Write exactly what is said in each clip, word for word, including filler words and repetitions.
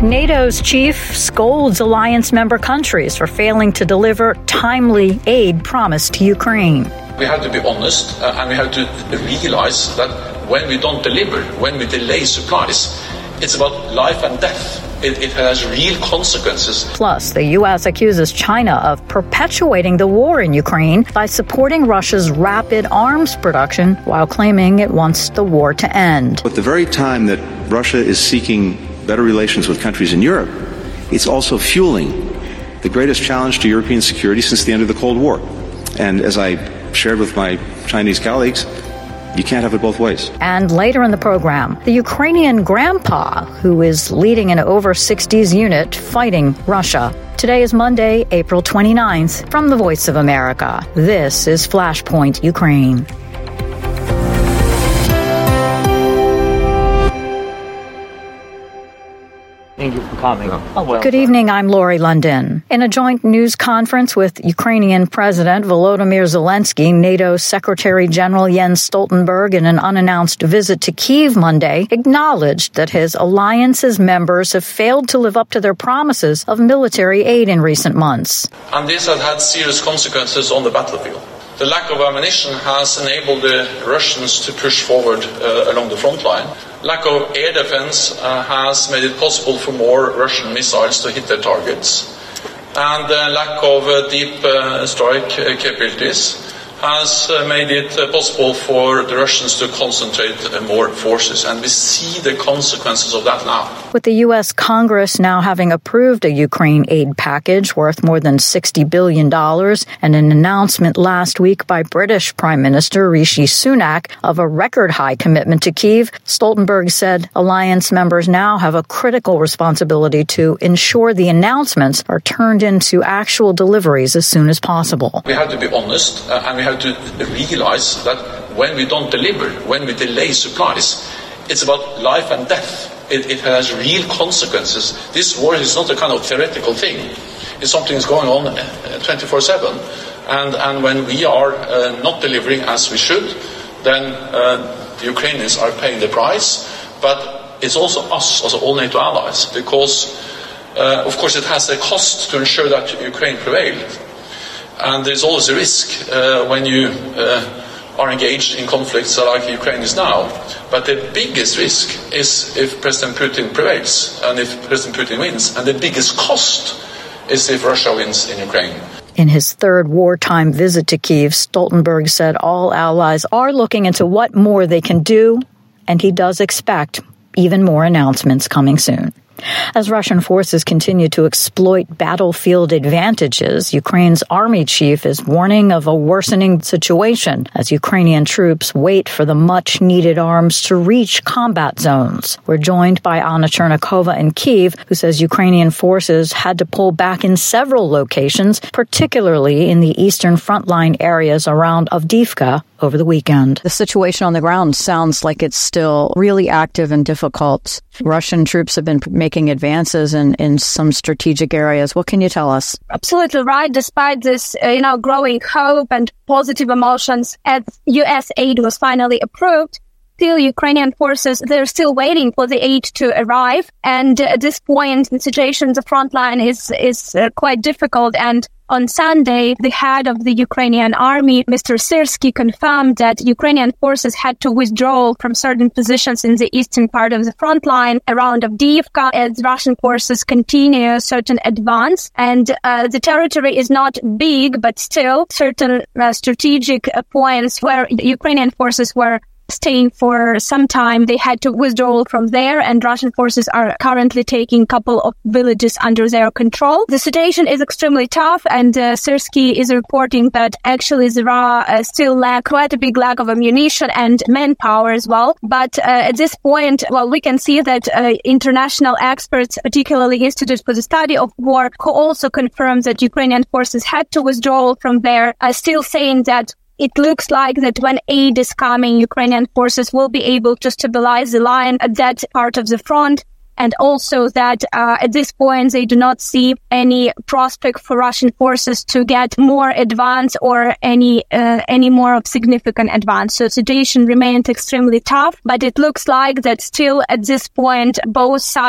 NATO's chief scolds alliance member countries for failing to deliver timely aid promised to Ukraine. We have to be honest uh, and we have to realize that when we don't deliver, when we delay supplies, it's about life and death. It, it has real consequences. Plus, the U S accuses China of perpetuating the war in Ukraine by supporting Russia's rapid arms production while claiming it wants the war to end. At the very time that Russia is seeking better relations with countries in Europe, it's also fueling the greatest challenge to European security since the end of the Cold War. And as I shared with my Chinese colleagues, you can't have it both ways. And later in the program, the Ukrainian grandpa who is leading an over sixties unit fighting Russia. Today is Monday, April twenty-ninth. From the Voice of America, this is Flashpoint Ukraine. Thank you for coming. Oh, well. Good evening, I'm Lori London. In a joint news conference with Ukrainian President Volodymyr Zelensky, NATO Secretary General Jens Stoltenberg, in an unannounced visit to Kyiv Monday, acknowledged that his alliance's members have failed to live up to their promises of military aid in recent months. And this has had serious consequences on the battlefield. The lack of ammunition has enabled the Russians to push forward uh, along the front line. Lack of air defense uh, has made it possible for more Russian missiles to hit their targets. And the lack of uh, deep uh, strike uh, capabilities has uh, made it uh, possible for the Russians to concentrate uh, more forces. And we see the consequences of that now. With the U S Congress now having approved a Ukraine aid package worth more than sixty billion dollars and an announcement last week by British Prime Minister Rishi Sunak of a record-high commitment to Kyiv, Stoltenberg said alliance members now have a critical responsibility to ensure the announcements are turned into actual deliveries as soon as possible. We have to be honest uh, and we have to realize that when we don't deliver, when we delay supplies, it's about life and death. It, it has real consequences. This war is not a kind of theoretical thing. It's something that's going on twenty-four seven. And, and when we are uh, not delivering as we should, then uh, the Ukrainians are paying the price. But it's also us, also all NATO allies, because, uh, of course, it has a cost to ensure that Ukraine prevails. And there's always a risk uh, when you uh, are engaged in conflicts like Ukraine is now. But the biggest risk is if President Putin prevails and if President Putin wins. And the biggest cost is if Russia wins in Ukraine. In his third wartime visit to Kyiv, Stoltenberg said all allies are looking into what more they can do, and he does expect even more announcements coming soon. As Russian forces continue to exploit battlefield advantages, Ukraine's army chief is warning of a worsening situation as Ukrainian troops wait for the much-needed arms to reach combat zones. We're joined by Anna Chernikova in Kyiv, who says Ukrainian forces had to pull back in several locations, particularly in the eastern frontline areas around Avdiivka over the weekend. The situation on the ground sounds like it's still really active and difficult. Russian troops have been making advances in, in some strategic areas. What can you tell us? Absolutely right. Despite this, uh, you know, growing hope and positive emotions, as U S aid was finally approved, still Ukrainian forces, they're still waiting for the aid to arrive. And uh, at this point, the situation on the front line is, is uh, quite difficult. And on Sunday, the head of the Ukrainian army, Mister Syrsky, confirmed that Ukrainian forces had to withdraw from certain positions in the eastern part of the front line around Avdiivka as Russian forces continue a certain advance. And uh, the territory is not big, but still certain uh, strategic uh, points where Ukrainian forces were staying for some time. They had to withdraw from there, and Russian forces are currently taking a couple of villages under their control. The situation is extremely tough, and uh, Syrsky is reporting that actually there are uh, still lack, quite a big lack of ammunition and manpower as well. But uh, at this point, well, we can see that uh, international experts, particularly Institute for the Study of War, who also confirmed that Ukrainian forces had to withdraw from there, are still saying that it looks like that when aid is coming, Ukrainian forces will be able to stabilize the line at that part of the front. And also that uh, at this point, they do not see any prospect for Russian forces to get more advance or any uh, any more significant advance. So the situation remains extremely tough, but it looks like that still at this point, both sides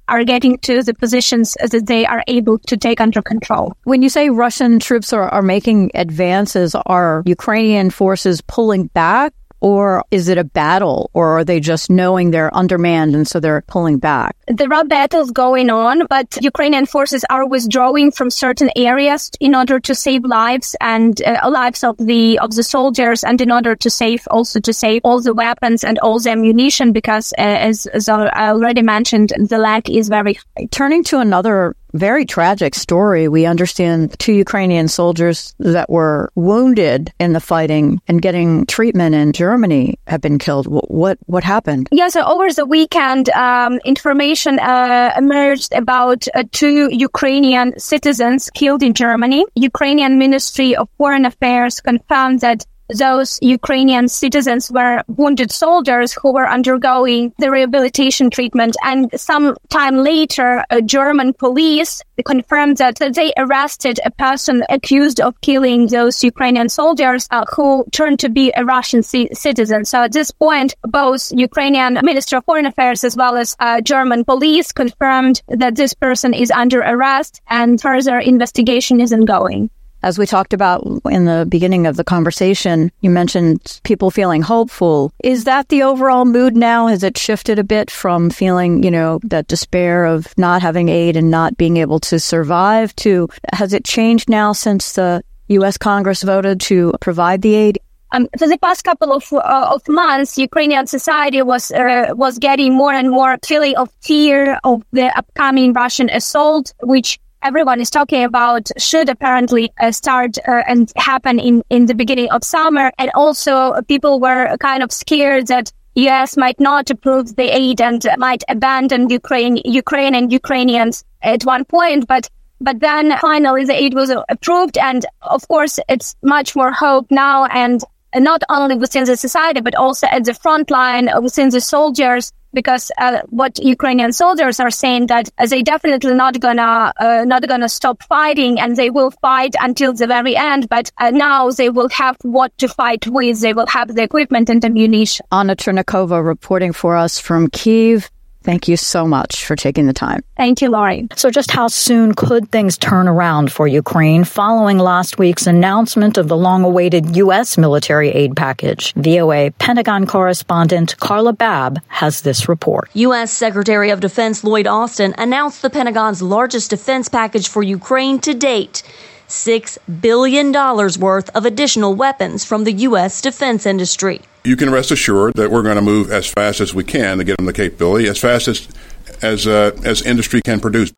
are getting to the positions that they are able to take under control. When you say Russian troops are, are making advances, are Ukrainian forces pulling back? Or is it a battle, or are they just knowing they're undermanned and so they're pulling back? There are battles going on, but Ukrainian forces are withdrawing from certain areas in order to save lives and uh, lives of the of the soldiers, and in order to save also to save all the weapons and all the ammunition, because uh, as, as I already mentioned, the lack is very high. Turning to another very tragic story, we understand two Ukrainian soldiers that were wounded in the fighting and getting treatment in Germany have been killed. What what, what happened? Yeah, so over the weekend, um, information uh, emerged about uh, two Ukrainian citizens killed in Germany. Ukrainian Ministry of Foreign Affairs confirmed that those Ukrainian citizens were wounded soldiers who were undergoing the rehabilitation treatment. And some time later, a German police confirmed that they arrested a person accused of killing those Ukrainian soldiers uh, who turned to be a Russian c- citizen. So at this point, both Ukrainian Ministry of Foreign Affairs as well as uh, German police confirmed that this person is under arrest and further investigation is ongoing. As we talked about in the beginning of the conversation, you mentioned people feeling hopeful. Is that the overall mood now? Has it shifted a bit from feeling, you know, that despair of not having aid and not being able to survive to, has it changed now since the U S Congress voted to provide the aid? Um, for the past couple of uh, of months, Ukrainian society was uh, was getting more and more feeling of fear of the upcoming Russian assault, which everyone is talking about should apparently uh, start uh, and happen in, in the beginning of summer. And also people were kind of scared that U S might not approve the aid and might abandon Ukraine, Ukraine and Ukrainians at one point. But but then finally the aid was approved. And of course, it's much more hope now, and not only within the society, but also at the front line within the soldiers. Because uh, what Ukrainian soldiers are saying that uh, they definitely not gonna uh, not gonna stop fighting, and they will fight until the very end. But uh, now they will have what to fight with. They will have the equipment and ammunition. Anna Chernikova reporting for us from Kyiv. Thank you so much for taking the time. Thank you, Laurie. So just how soon could things turn around for Ukraine following last week's announcement of the long-awaited U S military aid package? V O A Pentagon correspondent Carla Babb has this report. U S Secretary of Defense Lloyd Austin announced the Pentagon's largest defense package for Ukraine to date. six billion dollars worth of additional weapons from the U S defense industry. You can rest assured that we're going to move as fast as we can to get them the capability, as fast as as, uh, as industry can produce.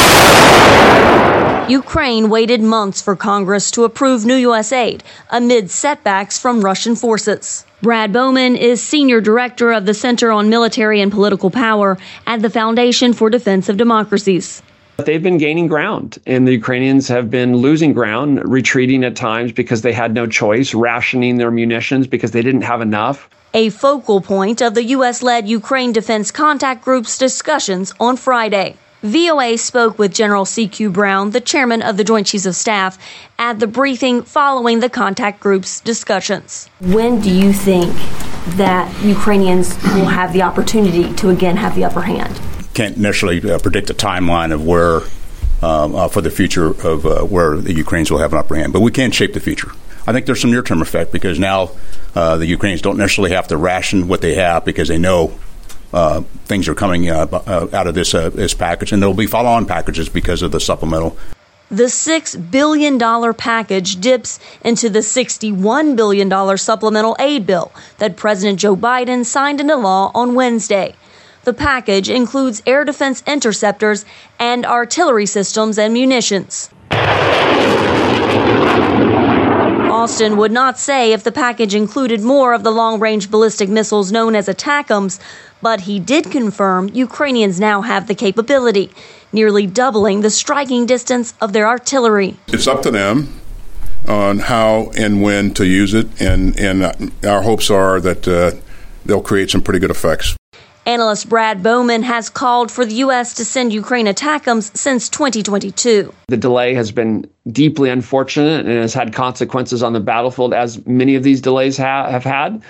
Ukraine waited months for Congress to approve new U S aid amid setbacks from Russian forces. Brad Bowman is Senior Director of the Center on Military and Political Power at the Foundation for Defense of Democracies. They've been gaining ground, and the Ukrainians have been losing ground, retreating at times because they had no choice, rationing their munitions because they didn't have enough. A focal point of the U S-led Ukraine Defense Contact Group's discussions on Friday. V O A spoke with General C Q Brown, the chairman of the Joint Chiefs of Staff, at the briefing following the contact group's discussions. When do you think that Ukrainians will have the opportunity to again have the upper hand? Can't necessarily uh, predict a timeline of where, um, uh, for the future of uh, where the Ukrainians will have an upper hand. But we can shape the future. I think there's some near-term effect because now uh, the Ukrainians don't necessarily have to ration what they have because they know uh, things are coming uh, uh, out of this, uh, this package, and there will be follow-on packages because of the supplemental. The six billion dollars package dips into the sixty-one billion dollars supplemental aid bill that President Joe Biden signed into law on Wednesday. The package includes air defense interceptors and artillery systems and munitions. Austin would not say if the package included more of the long-range ballistic missiles known as ATACMS, but he did confirm Ukrainians now have the capability, nearly doubling the striking distance of their artillery. It's up to them on how and when to use it, and, and our hopes are that uh, they'll create some pretty good effects. Analyst Brad Bowman has called for the U S to send Ukraine ATACMS since twenty twenty-two. The delay has been deeply unfortunate and has had consequences on the battlefield, as many of these delays ha- have had.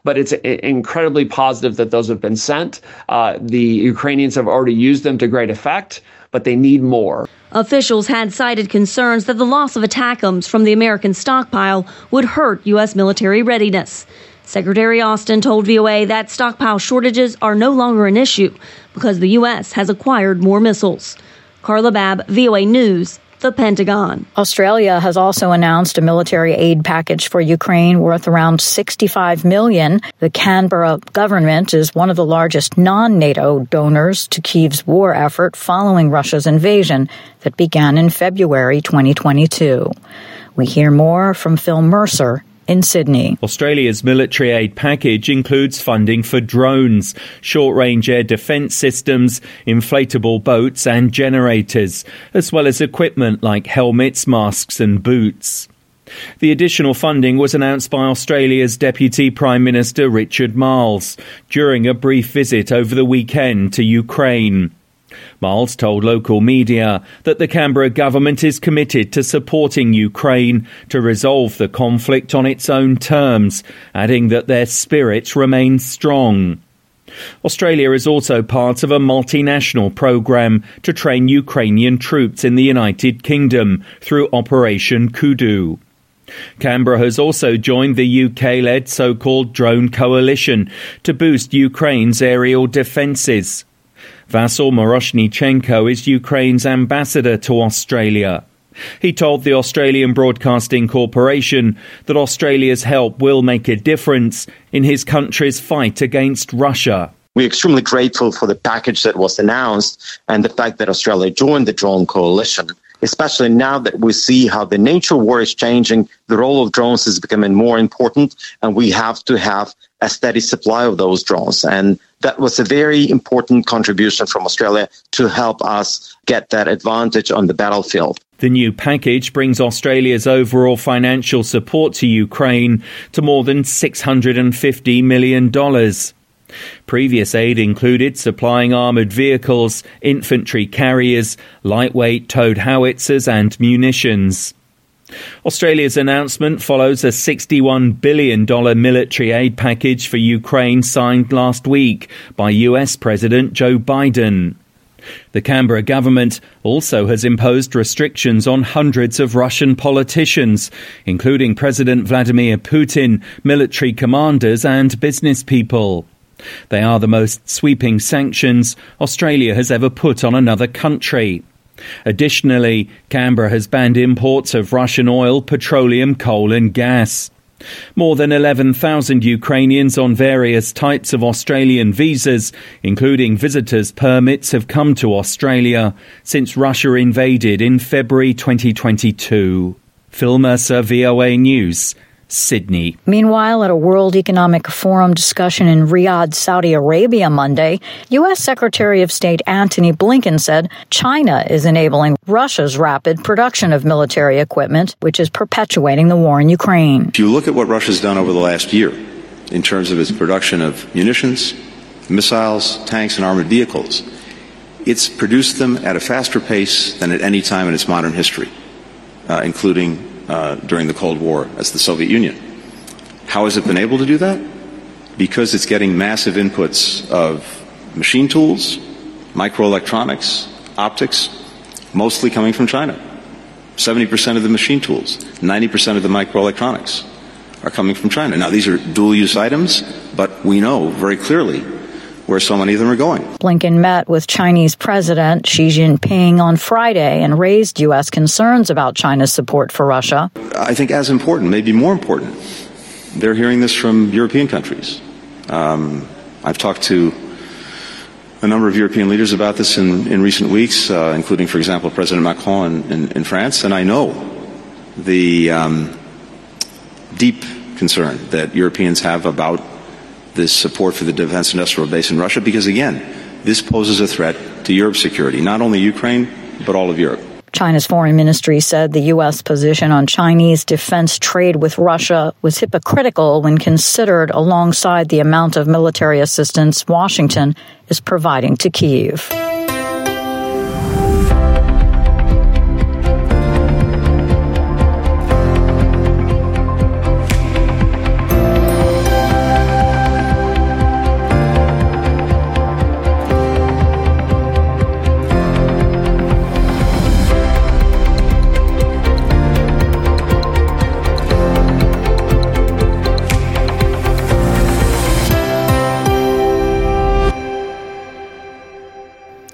but it's incredibly positive that those have been sent. Uh, the Ukrainians have already used them to great effect, but they need more. Officials had cited concerns that the loss of ATACMS from the American stockpile would hurt U S military readiness. Secretary Austin told V O A that stockpile shortages are no longer an issue because the U S has acquired more missiles. Carla Babb, V O A News, the Pentagon. Australia has also announced a military aid package for Ukraine worth around sixty-five million dollars. The Canberra government is one of the largest non-NATO donors to Kyiv's war effort following Russia's invasion that began in February twenty twenty-two. We hear more from Phil Mercer in Sydney. Australia's military aid package includes funding for drones, short-range air defence systems, inflatable boats and generators, as well as equipment like helmets, masks and boots. The additional funding was announced by Australia's Deputy Prime Minister Richard Marles during a brief visit over the weekend to Ukraine. Marles told local media that the Canberra government is committed to supporting Ukraine to resolve the conflict on its own terms, adding that their spirit remains strong. Australia is also part of a multinational programme to train Ukrainian troops in the United Kingdom through Operation Kudu. Canberra has also joined the U K-led so-called Drone Coalition to boost Ukraine's aerial defences. Vasyl Moroshnichenko is Ukraine's ambassador to Australia. He told the Australian Broadcasting Corporation that Australia's help will make a difference in his country's fight against Russia. We're extremely grateful for the package that was announced and the fact that Australia joined the Drone Coalition, especially now that we see how the nature of war is changing. The role of drones is becoming more important, and we have to have a steady supply of those drones. And that was a very important contribution from Australia to help us get that advantage on the battlefield. The new package brings Australia's overall financial support to Ukraine to more than six hundred fifty million dollars. Previous aid included supplying armoured vehicles, infantry carriers, lightweight towed howitzers and munitions. Australia's announcement follows a sixty-one billion dollars military aid package for Ukraine signed last week by U S President Joe Biden. The Canberra government also has imposed restrictions on hundreds of Russian politicians, including President Vladimir Putin, military commanders and business people. They are the most sweeping sanctions Australia has ever put on another country. Additionally, Canberra has banned imports of Russian oil, petroleum, coal and gas. More than eleven thousand Ukrainians on various types of Australian visas, including visitors' permits, have come to Australia since Russia invaded in February twenty twenty-two. Phil Mercer, V O A News, Sydney. Meanwhile, at a World Economic Forum discussion in Riyadh, Saudi Arabia Monday, U S Secretary of State Antony Blinken said China is enabling Russia's rapid production of military equipment, which is perpetuating the war in Ukraine. If you look at what Russia's done over the last year in terms of its production of munitions, missiles, tanks, and armored vehicles, it's produced them at a faster pace than at any time in its modern history, uh, including Uh, during the Cold War as the Soviet Union. How has it been able to do that? Because it's getting massive inputs of machine tools, microelectronics, optics, mostly coming from China. seventy percent of the machine tools, ninety percent of the microelectronics are coming from China. Now, these are dual-use items, but we know very clearly where so many of them are going. Blinken met with Chinese President Xi Jinping on Friday and raised U S concerns about China's support for Russia. I think as important, maybe more important, they're hearing this from European countries. Um, I've talked to a number of European leaders about this in, in recent weeks, uh, including, for example, President Macron in, in, in France, and I know the um, deep concern that Europeans have about this support for the defense industrial base in Russia, because, again, this poses a threat to Europe's security, not only Ukraine, but all of Europe. China's foreign ministry said the U S position on Chinese defense trade with Russia was hypocritical when considered alongside the amount of military assistance Washington is providing to Kyiv.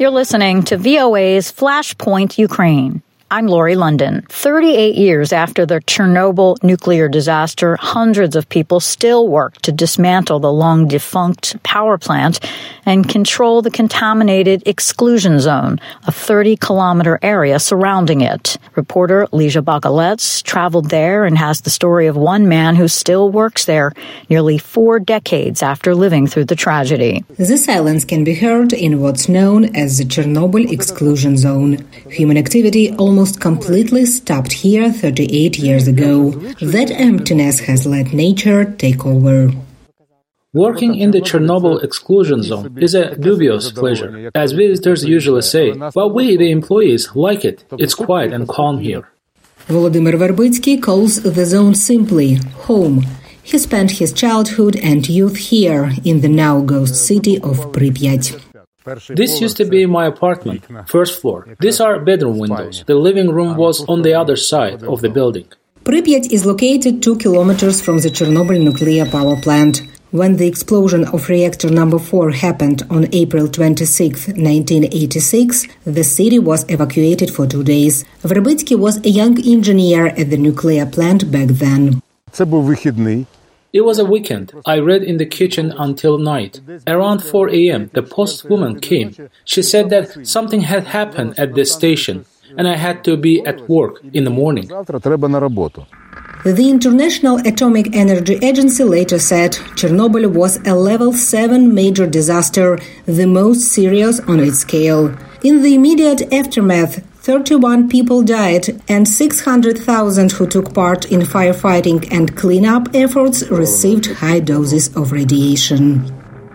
You're listening to V O A's Flashpoint Ukraine. I'm Lori London. thirty-eight years after the Chernobyl nuclear disaster, hundreds of people still work to dismantle the long-defunct power plant and control the contaminated exclusion zone, a thirty-kilometer area surrounding it. Reporter Lizha Bakalets traveled there and has the story of one man who still works there nearly four decades after living through the tragedy. The silence can be heard in what's known as the Chernobyl exclusion zone. Human activity almost completely stopped here thirty-eight years ago. That emptiness has let nature take over. Working in the Chernobyl exclusion zone is a dubious pleasure. As visitors usually say, well, we, the employees, like it. It's quiet and calm here. Volodymyr Verbitsky calls the zone simply home. He spent his childhood and youth here, in the now ghost city of Pripyat. This used to be my apartment, first floor. These are bedroom windows. The living room was on the other side of the building. Pripyat is located two kilometers from the Chernobyl nuclear power plant. When the explosion of reactor number four happened on April twenty-sixth, nineteen eighty-six, the city was evacuated for two days. Verbitsky was a young engineer at the nuclear plant back then. It was a weekend. I read in the kitchen until night. Around four a.m., the postwoman came. She said that something had happened at the station, and I had to be at work in the morning. The International Atomic Energy Agency later said Chernobyl was a level seven major disaster, the most serious on its scale. In the immediate aftermath, thirty-one people died, and six hundred thousand who took part in firefighting and cleanup efforts received high doses of radiation.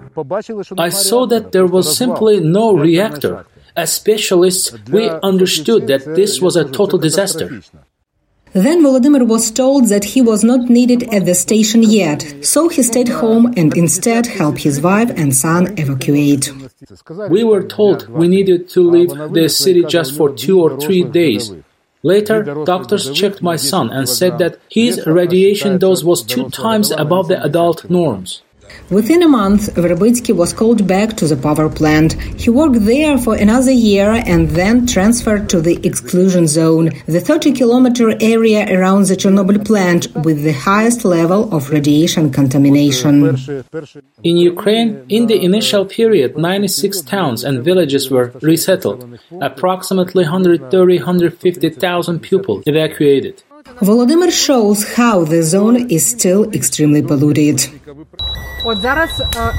I saw that there was simply no reactor. As specialists, we understood that this was a total disaster. Then Volodymyr was told that he was not needed at the station yet, so he stayed home and instead helped his wife and son evacuate. We were told we needed to leave the city just for two or three days. Later, doctors checked my son and said that his radiation dose was two times above the adult norms. Within a month, Verbitsky was called back to the power plant. He worked there for another year and then transferred to the exclusion zone, the thirty-kilometer area around the Chernobyl plant with the highest level of radiation contamination. In Ukraine, in the initial period, ninety-six towns and villages were resettled. Approximately one hundred thirty to one hundred fifty thousand people evacuated. Volodymyr shows how the zone is still extremely polluted. От зараз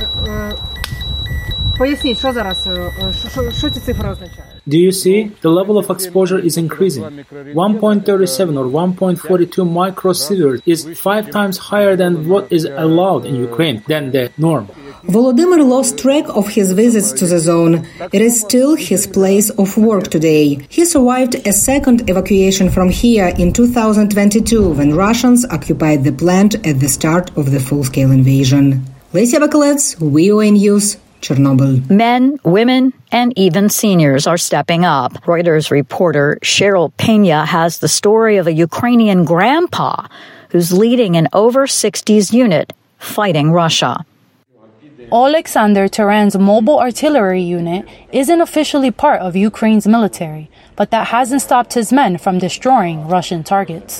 поясніть, що зараз, що ці цифри означають? Do you see? The level of exposure is increasing. one point three seven or one point four two microsievert is five times higher than what is allowed in Ukraine, than the norm. Volodymyr lost track of his visits to the zone. It is still his place of work today. He survived a second evacuation from here in two thousand twenty-two when Russians occupied the plant at the start of the full-scale invasion. Lizha Bakalets, V O A News, Chernobyl. Men, women, and even seniors are stepping up. Reuters reporter Cheryl Pena has the story of a Ukrainian grandpa who's leading an over sixties unit fighting Russia. Alexander Taran's mobile artillery unit isn't officially part of Ukraine's military, but that hasn't stopped his men from destroying Russian targets.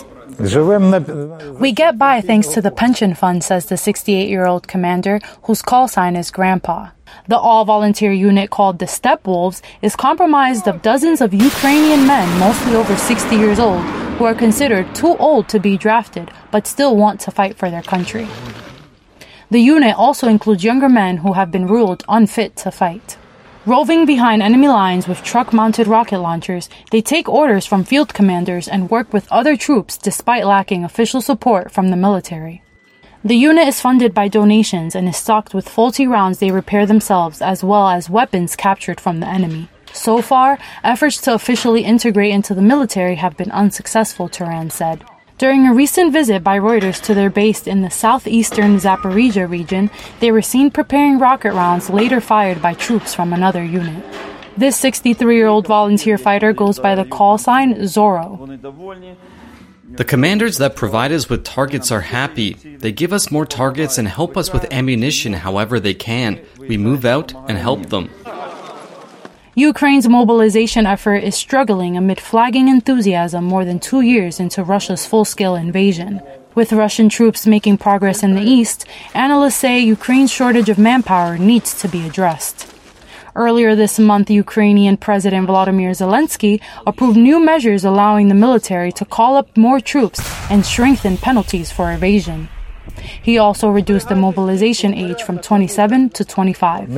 We get by thanks to the pension fund, says the sixty-eight-year-old commander, whose call sign is Grandpa. The all-volunteer unit called the Steppe Wolves is comprised of dozens of Ukrainian men, mostly over sixty years old, who are considered too old to be drafted, but still want to fight for their country. The unit also includes younger men who have been ruled unfit to fight. Roving behind enemy lines with truck-mounted rocket launchers, they take orders from field commanders and work with other troops despite lacking official support from the military. The unit is funded by donations and is stocked with faulty rounds they repair themselves, as well as weapons captured from the enemy. So far, efforts to officially integrate into the military have been unsuccessful, Taran said. During a recent visit by Reuters to their base in the southeastern Zaporizhia region, they were seen preparing rocket rounds later fired by troops from another unit. This sixty-three-year-old volunteer fighter goes by the call sign Zorro. The commanders that provide us with targets are happy. They give us more targets and help us with ammunition however they can. We move out and help them. Ukraine's mobilization effort is struggling amid flagging enthusiasm more than two years into Russia's full-scale invasion. With Russian troops making progress in the east, analysts say Ukraine's shortage of manpower needs to be addressed. Earlier this month, Ukrainian President Volodymyr Zelensky approved new measures allowing the military to call up more troops and strengthen penalties for evasion. He also reduced the mobilization age from twenty-seven to twenty-five.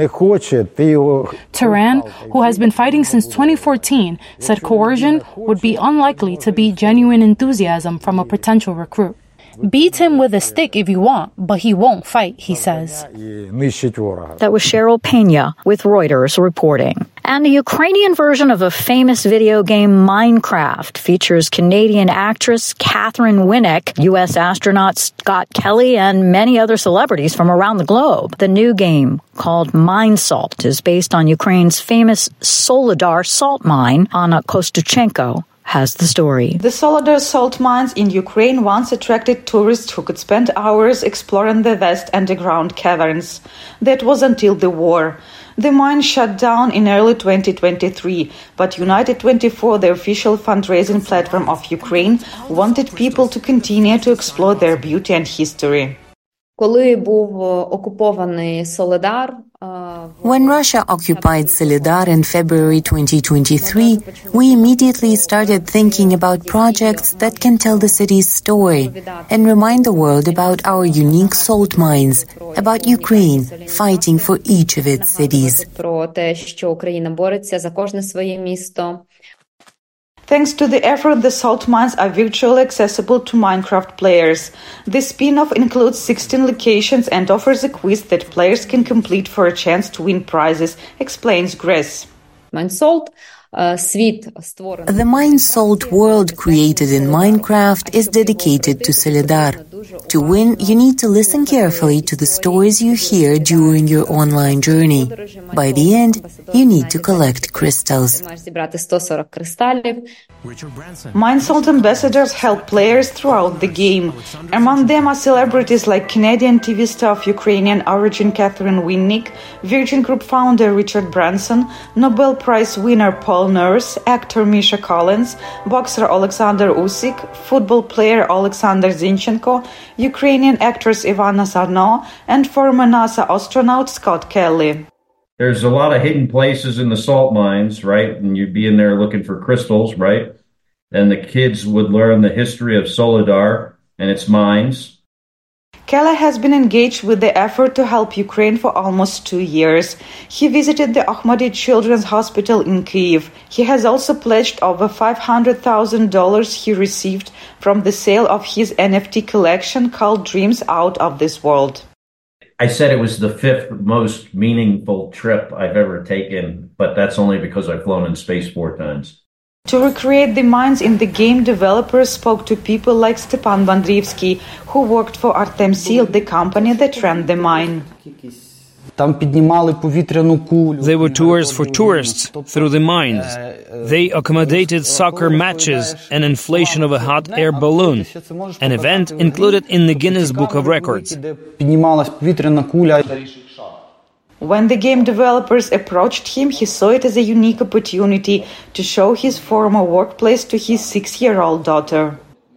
Tehran, who has been fighting since twenty fourteen, said coercion would be unlikely to beat genuine enthusiasm from a potential recruit. Beat him with a stick if you want, but he won't fight, he says. That was Cheryl Pena with Reuters reporting. And the Ukrainian version of a famous video game Minecraft features Canadian actress Catherine Winnick, U S astronaut Scott Kelly, and many other celebrities from around the globe. The new game, called MineSalt, is based on Ukraine's famous Soledar salt mine. Anna Kostuchenko has the story. The Soledar salt mines in Ukraine once attracted tourists who could spend hours exploring the vast underground caverns. That was until the war. The mine shut down in early twenty twenty-three, but United twenty-four, the official fundraising platform of Ukraine, wanted people to continue to explore their beauty and history. Коли був окупований Соледар, When Russia occupied Soledar in February twenty twenty-three, we immediately started thinking about projects that can tell the city's story and remind the world about our unique salt mines, about Ukraine fighting for each of its cities. про те, що Україна бореться за кожне своє місто. Thanks to the effort, the salt mines are virtually accessible to Minecraft players. The spin-off includes sixteen locations and offers a quiz that players can complete for a chance to win prizes, explains Grace. MineSalt світ створений. The MineSalt world created in Minecraft is dedicated to Soledar. To win, you need to listen carefully to the stories you hear during your online journey. By the end, you need to collect crystals. MineSalt ambassadors help players throughout the game. Among them are celebrities like Canadian T V star of Ukrainian origin Catherine Winnick, Virgin Group founder Richard Branson, Nobel Prize winner Paul Nurse, actor Misha Collins, boxer Alexander Usyk, football player Alexander Zinchenko, Ukrainian actress Ivana Sarno, and former NASA astronaut Scott Kelly. There's a lot of hidden places in the salt mines, right? And you'd be in there looking for crystals, right? And the kids would learn the history of Soledar and its mines. Kelly has been engaged with the effort to help Ukraine for almost two years. He visited the Ahmadi Children's Hospital in Kyiv. He has also pledged over five hundred thousand dollars he received from the sale of his N F T collection called Dreams Out of This World. I said it was the fifth most meaningful trip I've ever taken, but that's only because I've flown in space four times. To recreate the mines in the game, developers spoke to people like Stepan Bandrivsky, who worked for Artemsil, the company that ran the mine. There were tours for tourists through the mines. They accommodated soccer matches and inflation of a hot air balloon, an event included in the Guinness Book of Records. When the game developers approached him, he saw it as a unique opportunity to show his former workplace to his six-year-old daughter.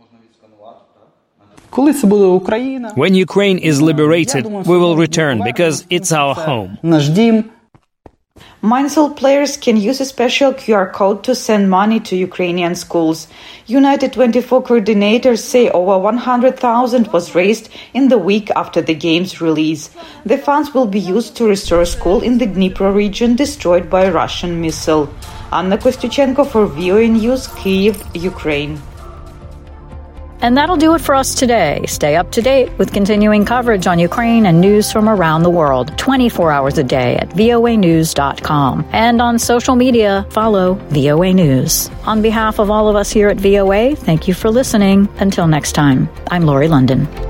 When Ukraine is liberated, we will return because it's our home. MineSalt players can use a special Q R code to send money to Ukrainian schools. United twenty-four coordinators say over one hundred thousand was raised in the week after the game's release. The funds will be used to restore a school in the Dnipro region destroyed by a Russian missile. Anna Kostuchenko for V O A News, Kyiv, Ukraine. And that'll do it for us today. Stay up to date with continuing coverage on Ukraine and news from around the world, twenty-four hours a day at V O A news dot com. And on social media, follow V O A News. On behalf of all of us here at V O A, thank you for listening. Until next time, I'm Lori London.